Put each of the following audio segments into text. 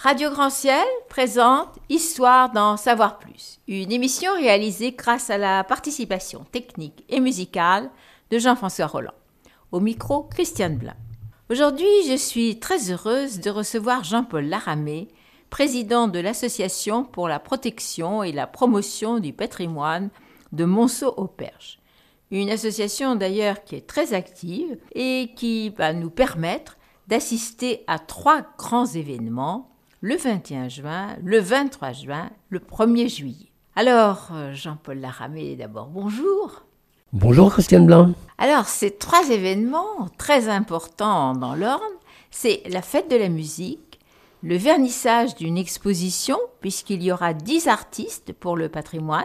Radio Grand Ciel présente Histoire d'en savoir plus, une émission réalisée grâce à la participation technique et musicale de Jean-François Rolland. Au micro, Christiane Blin. Aujourd'hui, je suis très heureuse de recevoir Jean-Paul Laramé, président de l'Association pour la protection et la promotion du patrimoine de Monceau-au-Perche. Une association d'ailleurs qui est très active et qui va nous permettre d'assister à 3 grands événements, le 21 juin, le 23 juin, le 1er juillet. Alors, Jean-Paul Laramé, d'abord, bonjour. Bonjour Christiane Blin. Alors, ces 3 événements très importants dans l'Orne, c'est la fête de la musique, le vernissage d'une exposition, puisqu'il y aura 10 artistes pour le patrimoine,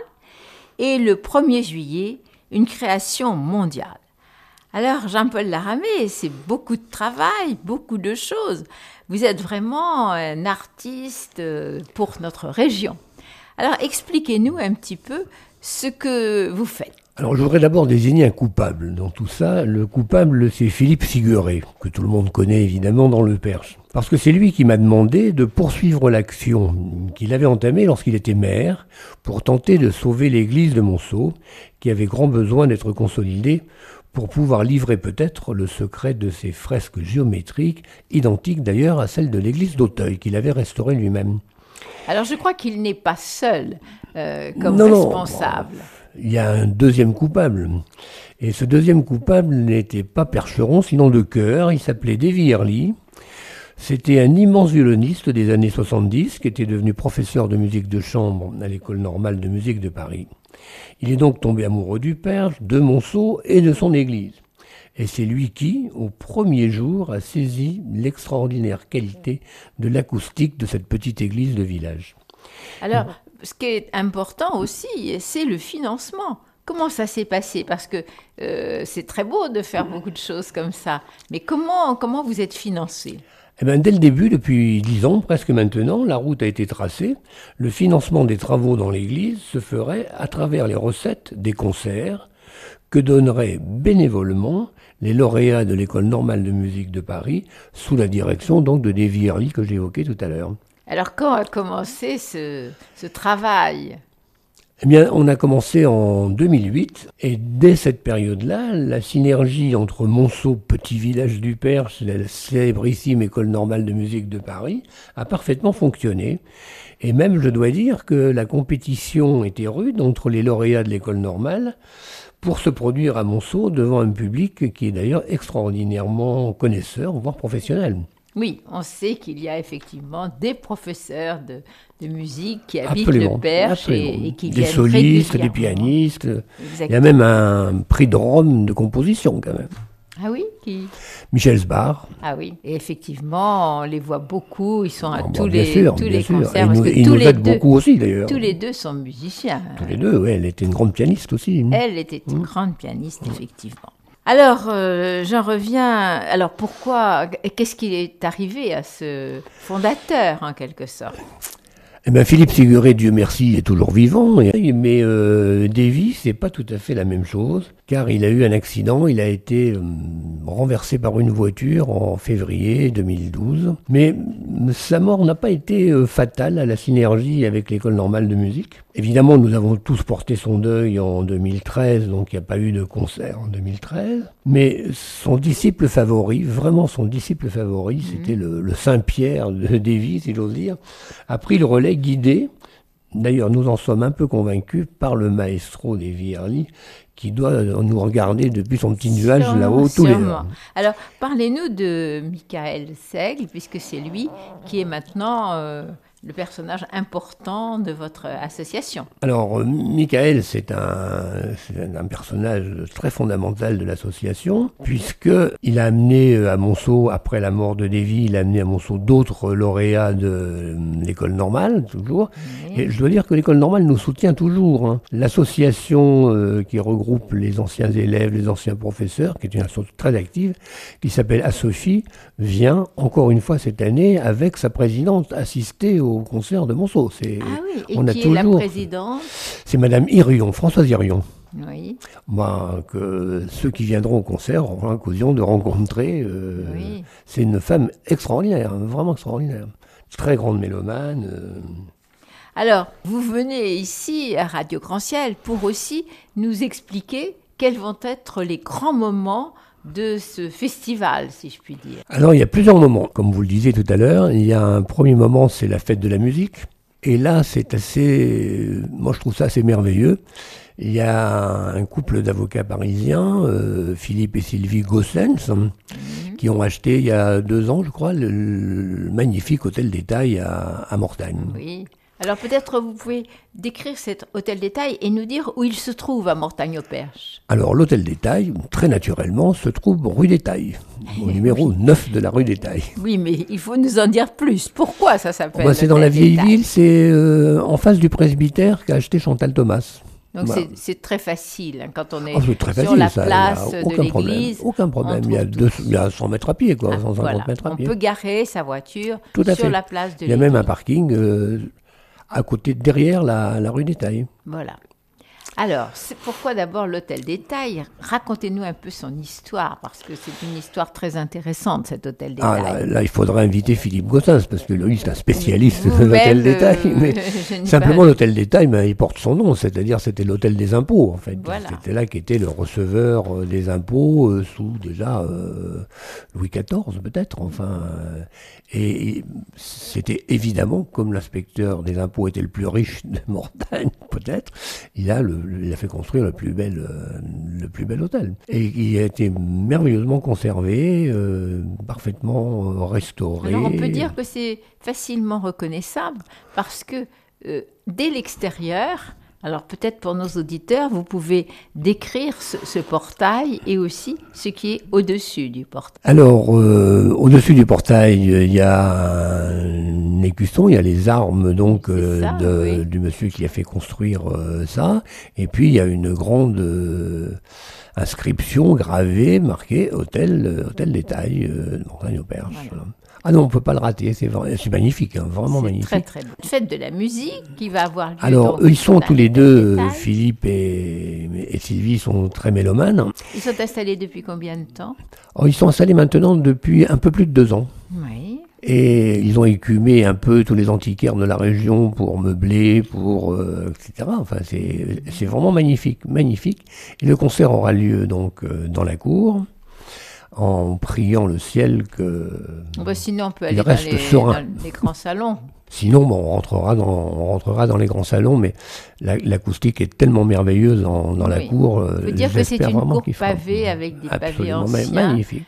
et le 1er juillet, une création mondiale. Alors, Jean-Paul Laramé, c'est beaucoup de travail, beaucoup de choses. Vous êtes vraiment un artiste pour notre région. Alors, expliquez-nous un petit peu ce que vous faites. Alors, je voudrais d'abord désigner un coupable dans tout ça. Le coupable, c'est Philippe Sigueret, que tout le monde connaît évidemment dans le Perche. Parce que c'est lui qui m'a demandé de poursuivre l'action qu'il avait entamée lorsqu'il était maire pour tenter de sauver l'église de Monceau, qui avait grand besoin d'être consolidée pour pouvoir livrer peut-être le secret de ses fresques géométriques, identiques d'ailleurs à celles de l'église d'Auteuil, qu'il avait restaurée lui-même. Alors je crois qu'il n'est pas seul comme responsable. Il y a un deuxième coupable. Et ce deuxième coupable n'était pas Percheron, sinon de cœur. Il s'appelait Davy Herly. C'était un immense violoniste des années 70 qui était devenu professeur de musique de chambre à l'École normale de musique de Paris. Il est donc tombé amoureux du Perche, de Monceau et de son église. Et c'est lui qui, au premier jour, a saisi l'extraordinaire qualité de l'acoustique de cette petite église de village. Alors, ce qui est important aussi, c'est le financement. Comment ça s'est passé ? Parce que c'est très beau de faire beaucoup de choses comme ça. Mais comment vous êtes financé ? Dès le début, depuis 10 ans presque maintenant, la route a été tracée. Le financement des travaux dans l'église se ferait à travers les recettes des concerts que donneraient bénévolement les lauréats de l'École normale de musique de Paris, sous la direction donc de Davy Herly que j'évoquais tout à l'heure. Alors quand a commencé ce travail ? On a commencé en 2008 et dès cette période-là, la synergie entre Monceau, petit village du Perche, la célébrissime École normale de musique de Paris, a parfaitement fonctionné. Et même, je dois dire que la compétition était rude entre les lauréats de l'École normale pour se produire à Monceau devant un public qui est d'ailleurs extraordinairement connaisseur, voire professionnel. Oui, on sait qu'il y a effectivement des professeurs de musique qui habitent le Perche et qui viennent régulièrement. Des solistes, des pianistes. Exactement. Il y a même un prix de Rome de composition quand même. Ah oui, qui ? Michel Sbar. Ah oui, et effectivement, on les voit beaucoup, ils sont à tous bien les sûr. concerts. Ils nous aident beaucoup aussi d'ailleurs. Tous les deux sont musiciens. Tous les deux, oui, elle était une grande pianiste aussi. Elle était une grande pianiste, effectivement. Alors, j'en reviens. Alors, pourquoi, qu'est-ce qui est arrivé à ce fondateur, en quelque sorte ? Philippe Sigueret, Dieu merci, est toujours vivant, mais Davy, c'est pas tout à fait la même chose, car il a eu un accident, il a été renversé par une voiture en février 2012, mais sa mort n'a pas été fatale à la synergie avec l'École normale de musique. Évidemment, nous avons tous porté son deuil en 2013, donc il n'y a pas eu de concert en 2013, mais son disciple favori, vraiment son disciple favori, c'était le Saint-Pierre de Davy, si j'ose dire, a pris le relais guidé. D'ailleurs, nous en sommes un peu convaincus par le maestro Davy Herly, qui doit nous regarder depuis son petit nuage là-haut tous les jours. Alors, parlez-nous de Michael Seigle, puisque c'est lui qui est maintenant le personnage important de votre association. Alors, Michael, c'est un personnage très fondamental de l'association, puisqu'il a amené à Monceau, après la mort de Davy, il a amené à Monceau d'autres lauréats de l'école normale, toujours. Oui. Et je dois dire que l'école normale nous soutient toujours. L'association qui regroupe les anciens élèves, les anciens professeurs, qui est une association très active, qui s'appelle Assophie, vient encore une fois cette année avec sa présidente assister au concert de Monceau. Ah oui, et qui est la présidente ? C'est Madame Irion, Françoise Irion. Oui. Que ceux qui viendront au concert auront l'occasion de rencontrer. Oui. C'est une femme extraordinaire, vraiment extraordinaire. très grande mélomane. Alors, vous venez ici à Radio Grand Ciel pour aussi nous expliquer quels vont être les grands moments de ce festival, si je puis dire. Alors, il y a plusieurs moments. Comme vous le disiez tout à l'heure, il y a un premier moment, c'est la fête de la musique. Et là, c'est assez... Moi, je trouve ça assez merveilleux. Il y a un couple d'avocats parisiens, Philippe et Sylvie Gossens, qui ont acheté il y a 2 ans, je crois, le magnifique hôtel des Tailles à Mortagne. Oui. Alors peut-être vous pouvez décrire cet hôtel des Tailles et nous dire où il se trouve à Mortagne-au-Perche. Alors l'hôtel des Tailles, très naturellement, se trouve rue des Tailles, au numéro 9 de la rue des Tailles. Oui, mais il faut nous en dire plus. Pourquoi ça s'appelle C'est dans la vieille ville, c'est en face du presbytère qu'a acheté Chantal Thomas. Donc c'est très facile quand on est très sur facile, la ça, place de l'église. Aucun problème. Il y a 100 mètres à pied, quoi, 150 mètres à pied. On peut garer sa voiture sur la place de l'église. Il y a même un parking à côté, derrière la rue des Tailles. Voilà. Alors, c'est pourquoi d'abord l'hôtel des Tailles? Racontez-nous un peu son histoire, parce que c'est une histoire très intéressante, cet hôtel des Tailles. Là, il faudrait inviter Philippe Gossens, parce que lui, c'est un spécialiste de l'hôtel des Tailles. Mais simplement, l'hôtel des Tailles, il porte son nom, c'est-à-dire c'était l'hôtel des impôts, en fait. Voilà. C'était là qu'était le receveur des impôts, sous déjà Louis XIV, peut-être, enfin. Et c'était évidemment, comme l'inspecteur des impôts était le plus riche de Mortagne, peut-être, il a fait construire le plus bel hôtel. Et il a été merveilleusement conservé, parfaitement restauré. Alors on peut dire que c'est facilement reconnaissable parce que dès l'extérieur, alors peut-être pour nos auditeurs, vous pouvez décrire ce portail et aussi ce qui est au-dessus du portail. Alors, au-dessus du portail, il y a un écusson, il y a les armes donc du monsieur qui a fait construire ça. Et puis, il y a une grande inscription gravée, marquée Hôtel des Tailles de Mortagne-au-Perche. Voilà. Ah non, on ne peut pas le rater, c'est magnifique, vraiment magnifique. C'est très très beau. Fête de la musique qui va avoir lieu. Alors, eux, ils sont tous les deux, Philippe et Sylvie sont très mélomanes. Ils sont installés depuis combien de temps? Ils sont installés maintenant depuis un peu plus de 2 ans. Oui. Et ils ont écumé un peu tous les antiquaires de la région pour meubler, etc. Enfin, c'est vraiment magnifique, magnifique. Et le concert aura lieu donc dans la cour, en priant le ciel que sinon on peut aller dans les grands salons. Sinon, on rentrera dans les grands salons, mais l'acoustique est tellement merveilleuse dans la cour. Il faut dire que c'est une cour pavée avec des pavés anciens. Magnifique.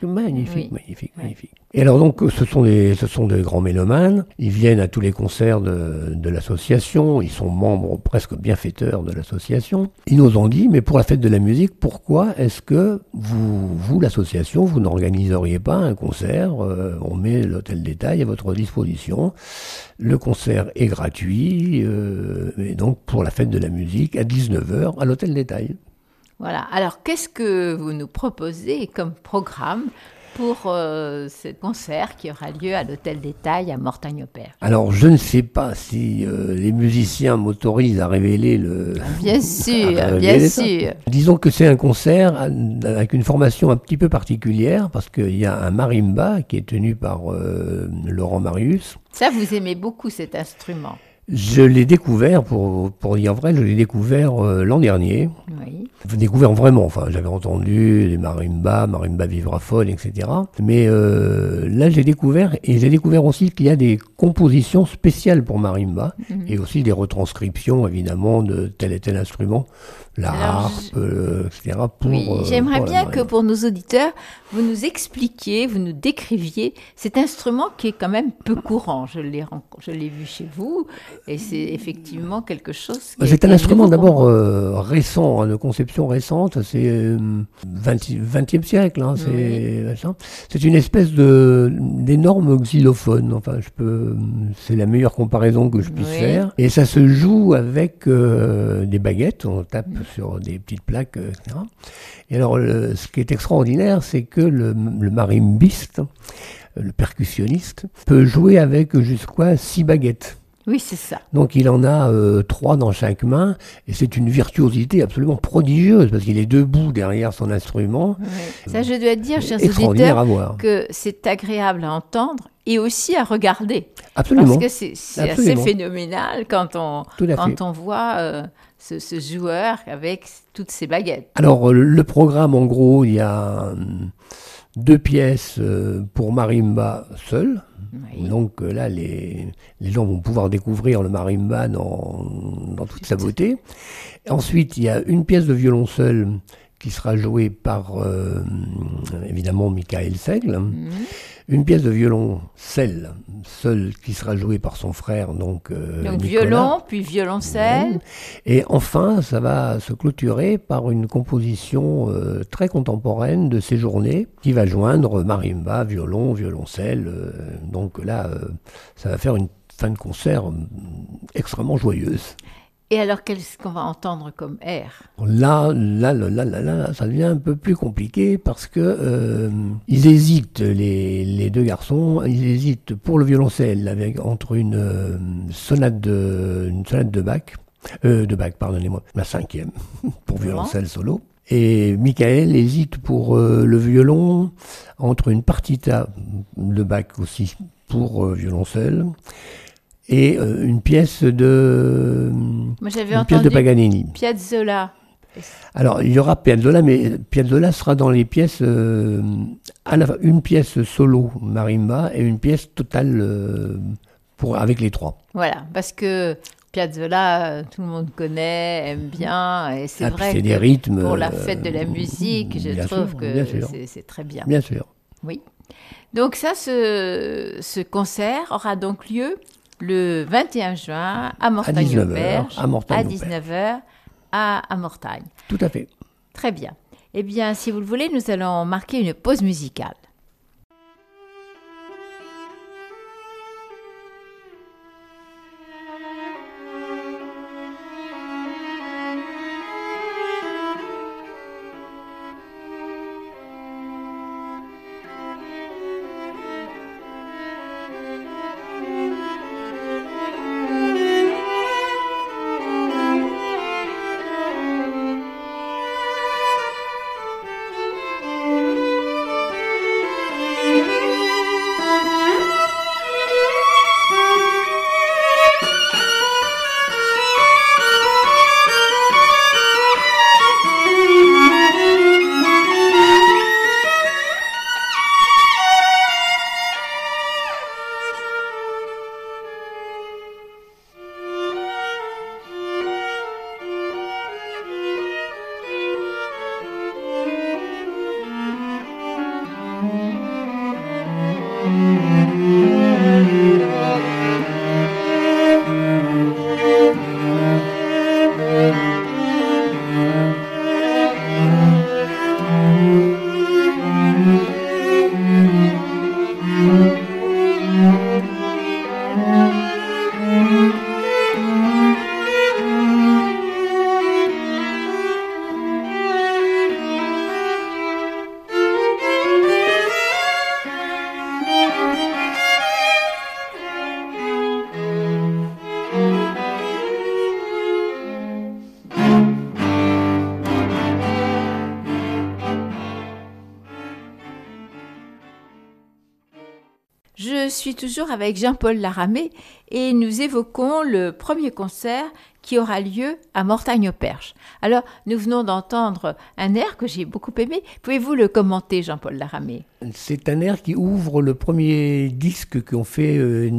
Et alors donc, ce sont des grands mélomanes. Ils viennent à tous les concerts de l'association. Ils sont membres presque bienfaiteurs de l'association. Ils nous ont dit, mais pour la fête de la musique, pourquoi est-ce que vous l'association, vous n'organiseriez pas un concert? On met l'hôtel des Tailles à votre disposition. Le concert est gratuit, et donc pour la fête de la musique, à 19h, à l'hôtel des Tailles. Voilà. Alors, qu'est-ce que vous nous proposez comme programme pour ce concert qui aura lieu à l'hôtel des Tailles à Mortagne-au-Perche? Alors, je ne sais pas si les musiciens m'autorisent à révéler Bien sûr. Disons que c'est un concert avec une formation un petit peu particulière, parce qu'il y a un marimba qui est tenu par Laurent Marius. Ça, vous aimez beaucoup cet instrument? Je l'ai découvert, pour dire vrai, l'an dernier. Oui. Découvert vraiment, enfin, j'avais entendu les marimba vibraphone, etc. Mais là, j'ai découvert aussi qu'il y a des compositions spéciales pour marimba, et aussi des retranscriptions, évidemment, de tel et tel instrument, la harpe, etc. J'aimerais bien que pour nos auditeurs, vous nous expliquiez, vous nous décriviez cet instrument qui est quand même peu courant. Je l'ai vu chez vous, et c'est effectivement quelque chose c'est un instrument d'abord récent, de conception récente, c'est 20e siècle. C'est une espèce d'énorme xylophone. Enfin, c'est la meilleure comparaison que je puisse faire. Et ça se joue avec des baguettes, on tape sur des petites plaques, etc. Et alors, ce qui est extraordinaire, c'est que le marimbiste, le percussionniste, peut jouer avec jusqu'à 6 baguettes. Oui, c'est ça. Donc il en a 3 dans chaque main, et c'est une virtuosité absolument prodigieuse, parce qu'il est debout derrière son instrument. Oui. Ça, je dois dire, chers Extraordinaire à auditeurs, voir. que c'est agréable à entendre et aussi à regarder. Absolument. Parce que c'est assez Absolument. phénoménal quand Tout à fait. on voit ce joueur avec toutes ses baguettes. Alors le programme, en gros, il y a 2 pièces pour marimba seul. Oui. Donc là, les gens vont pouvoir découvrir le marimba dans toute sa beauté. Ensuite, il y a une pièce de violon seul qui sera jouée par, évidemment, Michael Segle. Une pièce de violon seul qui sera jouée par son frère, donc Nicolas. Violon, puis violoncelle. Et enfin, ça va se clôturer par une composition très contemporaine de ces journées qui va joindre marimba, violon, violoncelle. Donc là, ça va faire une fin de concert extrêmement joyeuse. Et alors, qu'est-ce qu'on va entendre comme air? Là, ça devient un peu plus compliqué parce que ils hésitent, les 2 garçons, ils hésitent pour le violoncelle entre une sonate de Bach, pardonnez-moi, la 5e pour violoncelle solo. Et Michael hésite pour le violon entre une partita de Bach aussi pour violoncelle. Et une pièce de Paganini. Piazzolla. Alors, il y aura Piazzolla, mais Piazzolla sera dans les pièces, une pièce solo marimba et une pièce totale avec les 3. Voilà, parce que Piazzolla, tout le monde connaît, aime bien, et c'est vrai c'est que des rythmes, pour la fête de la musique, je trouve que c'est très bien. Bien sûr. Oui. Donc ça, ce concert aura donc lieu le 21 juin à Mortagne-au-Perche, à 19h à Mortagne. Tout à fait. Très bien. Eh bien, si vous le voulez, nous allons marquer une pause musicale. Je suis toujours avec Jean-Paul Laramé et nous évoquons le premier concert qui aura lieu à Mortagne-au-Perche. Alors, nous venons d'entendre un air que j'ai beaucoup aimé. Pouvez-vous le commenter, Jean-Paul Laramé ? C'est un air qui ouvre le premier disque qu'ont fait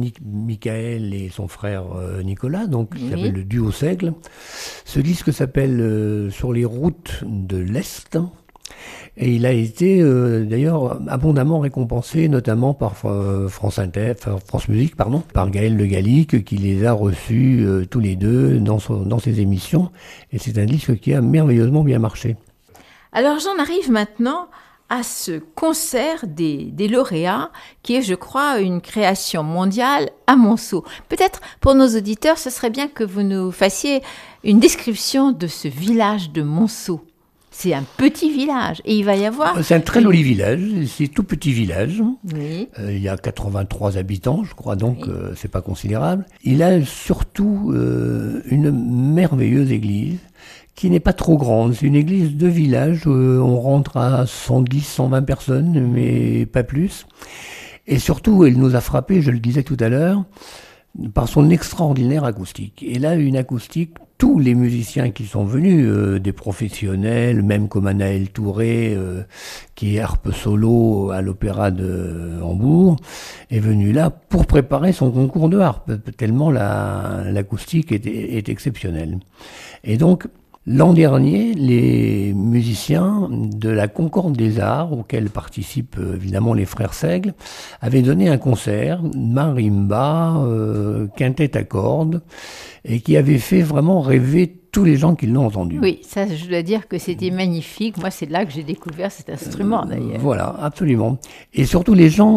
Michael et son frère Nicolas, donc qui s'appelle le Duo Seigle. Ce disque s'appelle Sur les routes de l'Est. Et il a été d'ailleurs abondamment récompensé, notamment par France Musique, par Gaël Le Gallic, qui les a reçus tous les deux dans ses émissions. Et c'est un disque qui a merveilleusement bien marché. Alors j'en arrive maintenant à ce concert des lauréats, qui est, je crois, une création mondiale à Monceau. Peut-être pour nos auditeurs, ce serait bien que vous nous fassiez une description de ce village de Monceau. C'est un petit village. Et il va y avoir... C'est un très joli village, c'est tout petit village. Oui. Il y a 83 habitants, je crois, donc c'est pas considérable. Il a surtout une merveilleuse église qui n'est pas trop grande. C'est une église de village, on rentre à 110, 120 personnes, mais pas plus. Et surtout, elle nous a frappé, je le disais tout à l'heure, par son extraordinaire acoustique. Et là, une acoustique, tous les musiciens qui sont venus, des professionnels, même comme Anaël Touré, qui est harpe solo à l'Opéra de Hambourg, est venu là pour préparer son concours de harpe, tellement l'acoustique est exceptionnelle. Et donc, l'an dernier, les musiciens de la Concorde des Arts, auxquels participent évidemment les frères Seigle, avaient donné un concert, marimba, quintette à cordes, et qui avait fait vraiment rêver tous les gens qui l'ont entendu. Oui, ça je dois dire que c'était magnifique. Moi, c'est là que j'ai découvert cet instrument d'ailleurs. Voilà, absolument. Et surtout, les gens,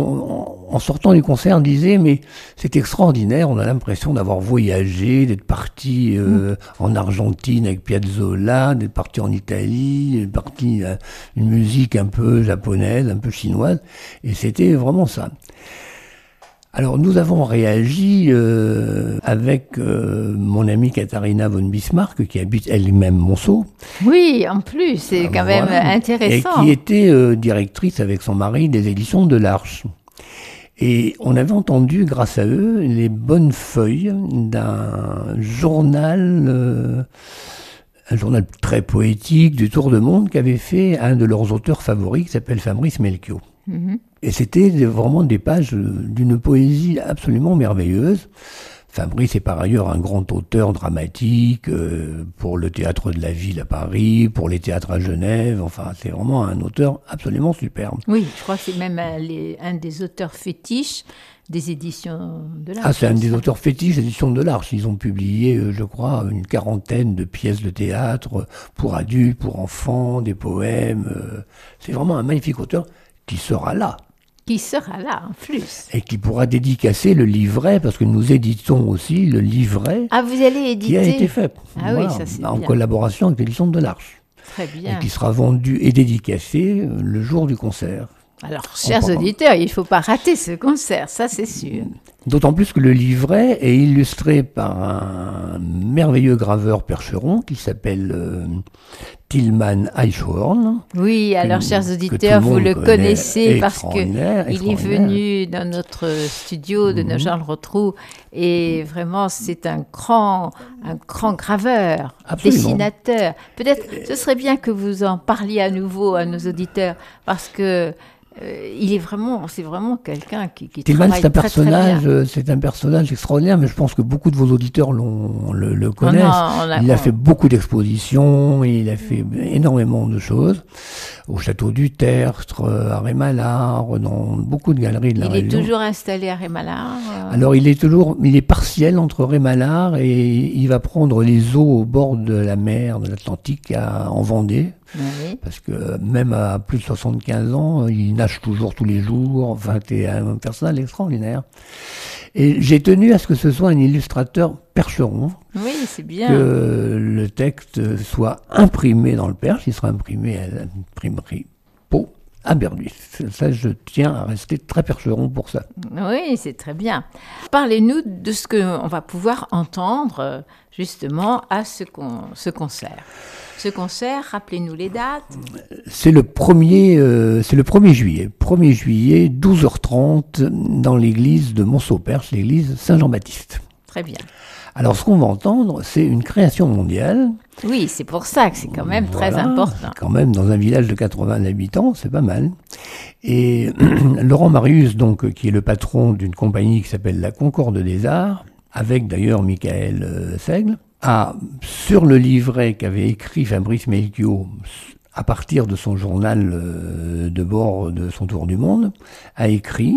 en sortant du concert, disaient « mais c'est extraordinaire, on a l'impression d'avoir voyagé, d'être parti en Argentine avec Piazzolla, d'être parti en Italie, d'être parti une musique un peu japonaise, un peu chinoise. » Et c'était vraiment ça. Alors nous avons réagi avec mon amie Katharina von Bismarck, qui habite elle-même Monceau. Oui, en plus, c'est quand même intéressant. Et qui était directrice avec son mari des éditions de l'Arche. Et on avait entendu, grâce à eux, les bonnes feuilles d'un journal... un journal très poétique du Tour de Monde qu'avait fait un de leurs auteurs favoris qui s'appelle Fabrice Melchior. Et c'était vraiment des pages d'une poésie absolument merveilleuse. Fabrice est par ailleurs un grand auteur dramatique pour le théâtre de la Ville à Paris, pour les théâtres à Genève. Enfin, c'est vraiment un auteur absolument superbe. Oui, je crois que c'est même un des auteurs fétiches des éditions de l'Arche. Ah, c'est un des auteurs fétiches des éditions de l'Arche. Ils ont publié, je crois, une quarantaine de pièces de théâtre pour adultes, pour enfants, des poèmes. C'est vraiment un magnifique auteur qui sera là. Qui sera là, en plus. Et qui pourra dédicacer le livret, parce que nous éditons aussi le livret. Ah, vous allez éditer. Qui a été fait. Ah voilà, oui, ça c'est en bien. collaboration avec l'édition de l'Arche. Très bien. Et qui sera vendu et dédicacé le jour du concert. Alors, chers auditeurs, il ne faut pas rater ce concert, ça c'est sûr. D'autant plus que le livret est illustré par un merveilleux graveur percheron qui s'appelle Tillman Eichhorn. Oui, alors chers auditeurs, vous le connaissez parce qu'il est venu dans notre studio de Nogent-le Rotrou et vraiment c'est un grand graveur, dessinateur. Peut-être ce serait bien que vous en parliez à nouveau à nos auditeurs parce que c'est vraiment quelqu'un qui Tillman, travaille très bien. C'est un personnage extraordinaire, mais je pense que beaucoup de vos auditeurs le connaissent. Il a fait beaucoup d'expositions, il a fait énormément de choses au château du Tertre, à Rémalard, dans beaucoup de galeries de la région. Il est toujours installé à Rémalard Alors il est partiel entre Rémalard et il va prendre les eaux au bord de la mer, de l'Atlantique, en Vendée. Oui. Parce que même à plus de 75 ans, il nage toujours tous les jours. Enfin, c'est un personnage extraordinaire. Et j'ai tenu à ce que ce soit un illustrateur percheron. Oui, c'est bien. Que le texte soit imprimé dans le Perche. Il sera imprimé à l'imprimerie Pau à Berluis. Ça, je tiens à rester très percheron pour ça. Oui, c'est très bien. Parlez-nous de ce qu'on va pouvoir entendre justement à ce concert. Ce concert, rappelez-nous les dates. C'est le 1er juillet. 1er juillet, 12h30, dans l'église de Monceau-Perche, l'église Saint-Jean-Baptiste. Très bien. Alors, ce qu'on va entendre, c'est une création mondiale. Oui, c'est pour ça que c'est quand même très important. Quand même, dans un village de 80 habitants, c'est pas mal. Et Laurent Marius, donc, qui est le patron d'une compagnie qui s'appelle la Concorde des Arts, avec d'ailleurs Michael Seigle, a, sur le livret qu'avait écrit Fabrice Melchior à partir de son journal de bord de son tour du monde, a écrit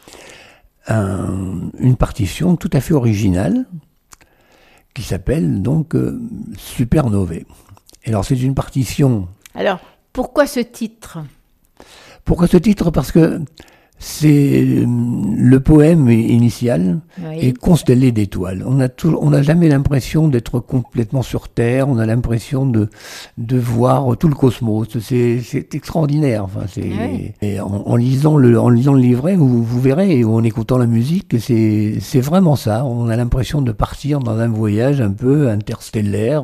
une partition tout à fait originale qui s'appelle donc Supernovae. Et alors c'est une partition... Alors, pourquoi ce titre ? Pourquoi ce titre ? Parce que Le poème initial Oui. est constellé d'étoiles. On n'a jamais l'impression d'être complètement sur Terre. On a l'impression de voir tout le cosmos. C'est extraordinaire. Enfin, Oui. et en lisant le livret, vous verrez, et en écoutant la musique, que c'est vraiment ça. On a l'impression de partir dans un voyage un peu interstellaire.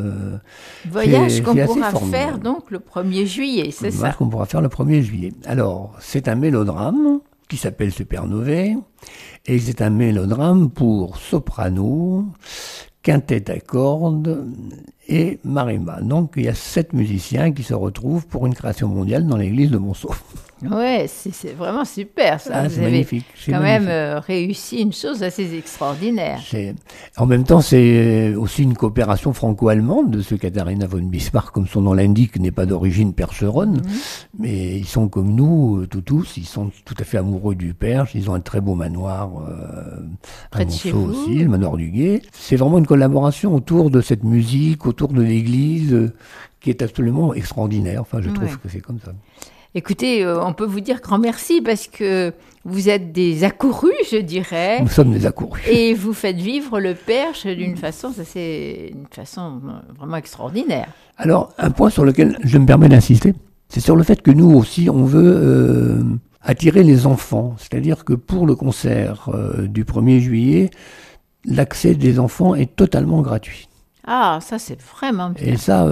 Voyage qu'on c'est assez pourra formidable. faire donc le 1er juillet, c'est ça? Voyage qu'on pourra faire le 1er juillet. Alors, c'est un mélodrame qui s'appelle Supernovae, et c'est un mélodrame pour soprano, quintette à cordes et marimba. Donc, il y a 7 musiciens qui se retrouvent pour une création mondiale dans l'église de Monceau. Ouais, c'est vraiment super ça. Ah, Vous c'est avez magnifique. C'est quand magnifique. même réussi une chose assez extraordinaire. En même temps, c'est aussi une coopération franco-allemande de ce Katharina von Bismarck, comme son nom l'indique, n'est pas d'origine percheronne, mais ils sont comme nous, tous, ils sont tout à fait amoureux du Perche, ils ont un très beau manoir à Près de chez Monceau vous. aussi, le manoir du Guet. C'est vraiment une collaboration autour de cette musique, autour de l'église, qui est absolument extraordinaire. Enfin, je trouve que c'est comme ça. Écoutez, on peut vous dire grand merci parce que vous êtes des accourus, je dirais, Nous sommes des accourus. et vous faites vivre le Perche d'une façon, ça c'est une façon vraiment extraordinaire. Alors, un point sur lequel je me permets d'insister, c'est sur le fait que nous aussi, on veut attirer les enfants. C'est-à-dire que pour le concert du 1er juillet, l'accès des enfants est totalement gratuit. Ah, ça c'est vraiment bien. Et ça,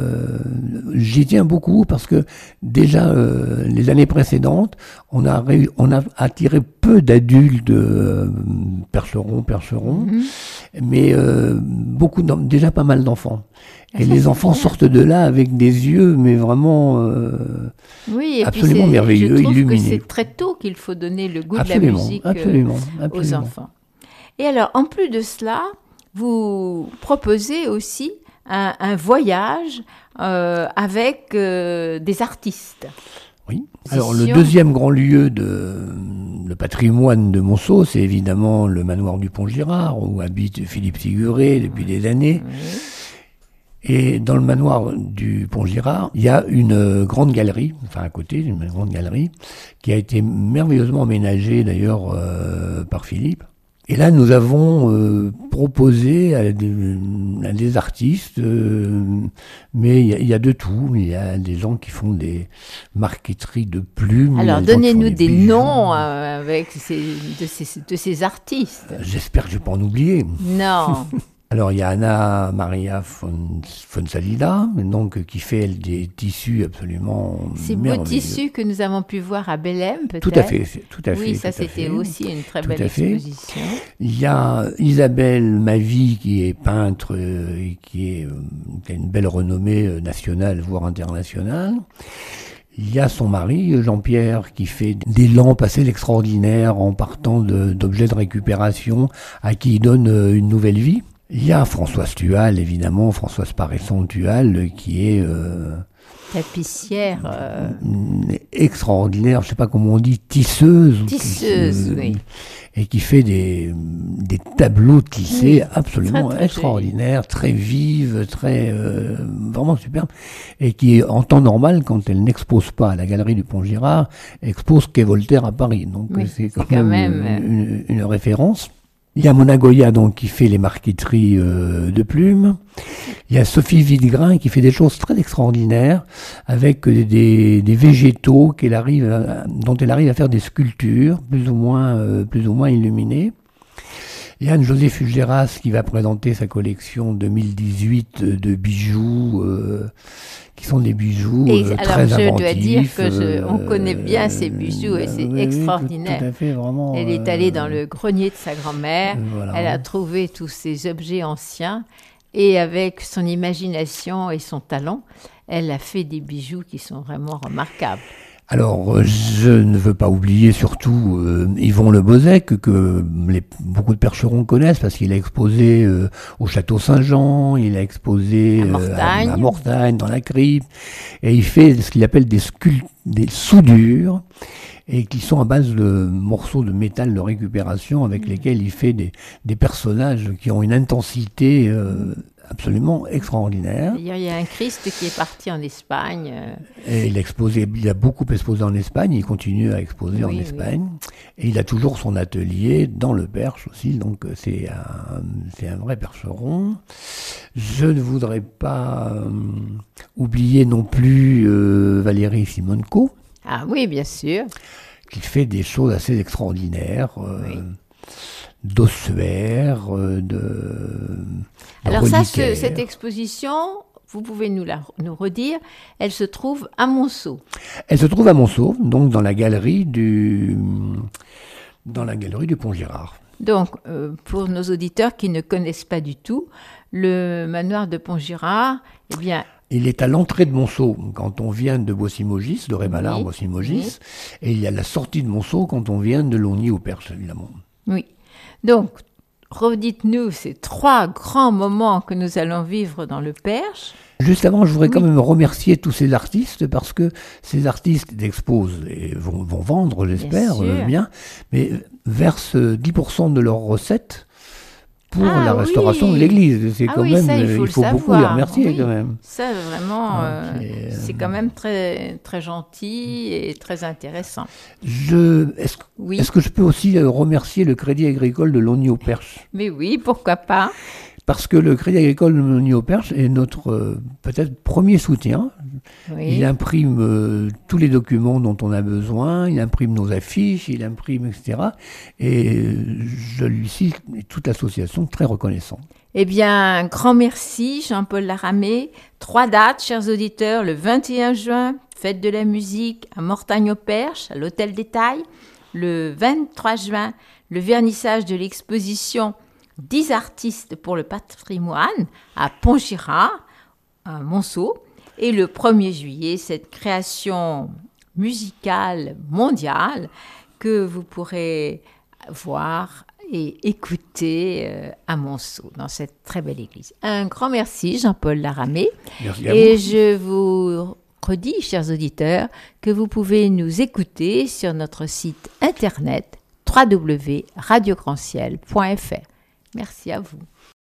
j'y tiens beaucoup parce que déjà, les années précédentes, on a attiré peu d'adultes percherons, mais déjà pas mal d'enfants. Et Ça, les c'est enfants bien. sortent de là avec des yeux, mais vraiment Oui, et absolument puis merveilleux, je trouve illuminés. que c'est très tôt qu'il faut donner le goût de la absolument, musique absolument. aux enfants. Et alors, en plus de cela, vous proposez aussi un voyage avec des artistes. Oui. Alors le Position. deuxième grand lieu le patrimoine de Monceau, c'est évidemment le manoir du Pont-Girard, où habite Philippe Siguré depuis des années. Oui. Et dans le manoir du Pont-Girard, il y a une grande galerie, enfin à côté, une grande galerie, qui a été merveilleusement aménagée d'ailleurs par Philippe. Et là, nous avons proposé à des artistes, mais il y a de tout. Il y a des gens qui font des marqueteries de plumes. Alors, il y a des gens qui font donnez-nous des bijoux. noms avec de ces artistes. J'espère que je ne vais pas en oublier. Non. Alors, il y a Anna Maria Fonsalida, donc, qui fait des tissus absolument Ces beaux merveilleux. tissus que nous avons pu voir à Belém, peut-être. Tout à fait, tout à fait. Oui, ça tout à c'était fait. aussi une très Tout belle à fait. exposition. Il y a Isabelle Mavie, qui est peintre et qui a une belle renommée nationale, voire internationale. Il y a son mari, Jean-Pierre, qui fait des lampes assez extraordinaires en partant d'objets de récupération à qui il donne une nouvelle vie. Il y a Françoise Tual, évidemment, Françoise Paresson-Tual, qui est Tapissière. extraordinaire, je ne sais pas comment on dit, tisseuse. Tisseuse, oui. Et qui fait des tableaux tissés absolument très, très extraordinaires, très vives, vraiment superbes, et qui, en temps normal, quand elle n'expose pas à la galerie du Pont-Girard, expose quai Voltaire à Paris. Donc Oui, c'est quand quand même, même, une référence. Il y a Mona Goya, donc, qui fait les marqueteries de plumes. Il y a Sophie Widgrin qui fait des choses très extraordinaires avec des végétaux dont elle arrive à faire des sculptures plus ou moins illuminées. Il y a Anne-Josée Fulgeras qui va présenter sa collection 2018 de bijoux qui sont des bijoux très alors, je inventifs. dois dire que on connaît bien ces bijoux et c'est oui, extraordinaire. Tout à fait, vraiment. Elle est allée dans le grenier de sa grand-mère, voilà. elle a trouvé tous ces objets anciens et avec son imagination et son talent, elle a fait des bijoux qui sont vraiment remarquables. Alors, je ne veux pas oublier surtout Yvon Le Bozec, que beaucoup de percherons connaissent, parce qu'il a exposé au Château Saint-Jean, il a exposé à Mortagne, dans la crypte, et il fait ce qu'il appelle des soudures, et qui sont à base de morceaux de métal de récupération avec lesquels il fait des personnages qui ont une intensité absolument extraordinaire. D'ailleurs, il y a un Christ qui est parti en Espagne. Et il a beaucoup exposé en Espagne, il continue à exposer en Espagne. Et il a toujours son atelier dans le Perche aussi, donc c'est un vrai percheron. Je ne voudrais pas oublier non plus Valérie Simonko. Ah oui, bien sûr. Qui fait des choses assez extraordinaires. D'ossuaires, Alors ça, reliquaires. cette exposition, vous pouvez nous redire, elle se trouve à Monceau. Elle se trouve à Monceau, donc dans la galerie du Pont-Girard. Donc, pour nos auditeurs qui ne connaissent pas du tout, le manoir de Pont-Girard, eh bien... Il est à l'entrée de Monceau quand on vient de Boissy-Maugis, de Rémalard, Boissy-Maugis, et il y a la sortie de Monceau quand on vient de Longny au Perche, évidemment. Oui. Donc, redites-nous ces 3 grands moments que nous allons vivre dans le Perche. Juste avant, je voudrais quand même remercier tous ces artistes, parce que ces artistes exposent et vont vendre, j'espère, bien, mais versent 10% de leurs recettes pour la restauration de l'église. C'est quand même, ça, il faut beaucoup les remercier quand même. Ça, vraiment, c'est quand même très, très gentil et très intéressant. Est-ce que je peux aussi remercier le Crédit Agricole de Longny-au-Perche ? Mais oui, pourquoi pas ? Parce que le Crédit Agricole de Longny-au-Perche est notre peut-être premier soutien. Oui. Il imprime tous les documents dont on a besoin, il imprime nos affiches, il imprime, etc. Et je lui suis toute l'association très reconnaissant. Eh bien, un grand merci Jean-Paul Laramé. 3 dates, chers auditeurs, le 21 juin, fête de la musique à Mortagne-au-Perche, à l'Hôtel des Tailles. Le 23 juin, le vernissage de l'exposition 10 artistes pour le patrimoine à Pont-Girard, à Monceau. Et le 1er juillet, cette création musicale mondiale que vous pourrez voir et écouter à Monceau, dans cette très belle église. Un grand merci, Jean-Paul Laramé. Merci à vous. Et je vous redis, chers auditeurs, que vous pouvez nous écouter sur notre site internet www.radiograndciel.fr. Merci à vous.